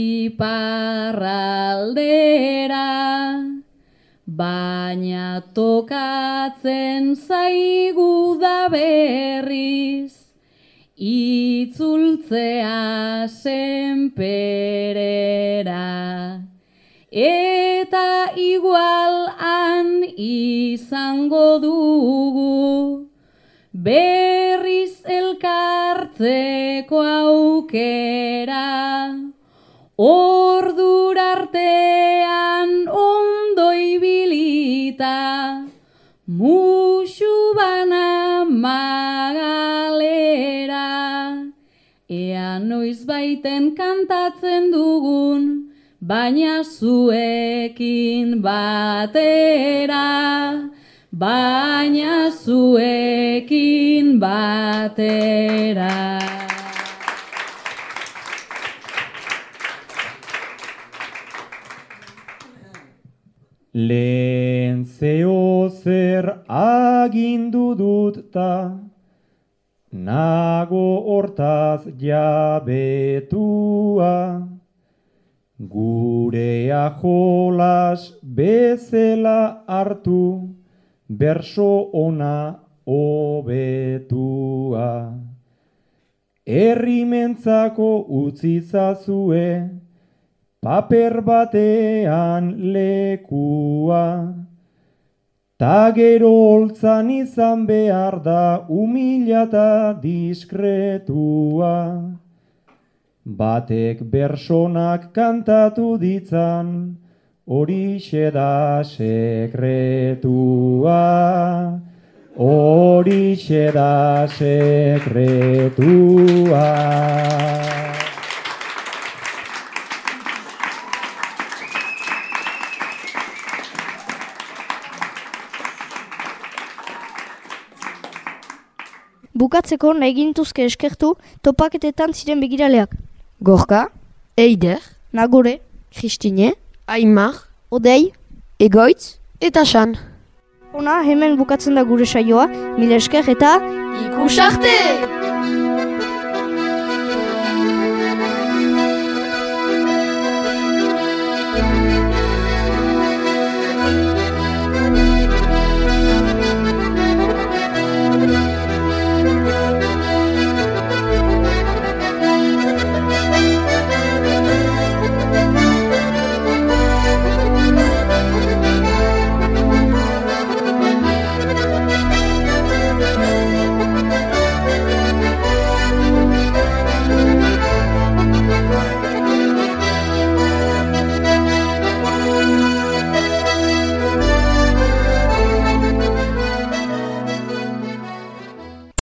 S4: iparraldera, baina tokatzen zaigu da berriz, itzultzea senperera. Eta igual han izango dugu, berriz elkartzeko aukera, ordura artean ondo ibilita, musu bana magalera. Ea noiz baiten kantatzen dugun, baina zuekin batera, baina zuekin batera.
S5: Lehen zeo zer agindu dut ta, nago hortaz jabetua, gurea jolas bezala hartu, berso ona hobetua. Herrimentzako utzizazue, paper batean lekua, ta gero holtzan izan behar da humilata diskretua. Batek bersonak kantatu ditzan, horixe da sekretua, horixe da sekretua.
S8: Bukatzeko nahi gintuzke eskertu topaketetan ziren begiraleak.
S1: Gorka, Eider,
S3: Nagore,
S1: Kristine,
S3: Aimar,
S8: Odei,
S1: Egoitz,
S3: eta San.
S8: Ona, hemen bukatzen da gure saioa, mila esker eta
S1: ikus arte!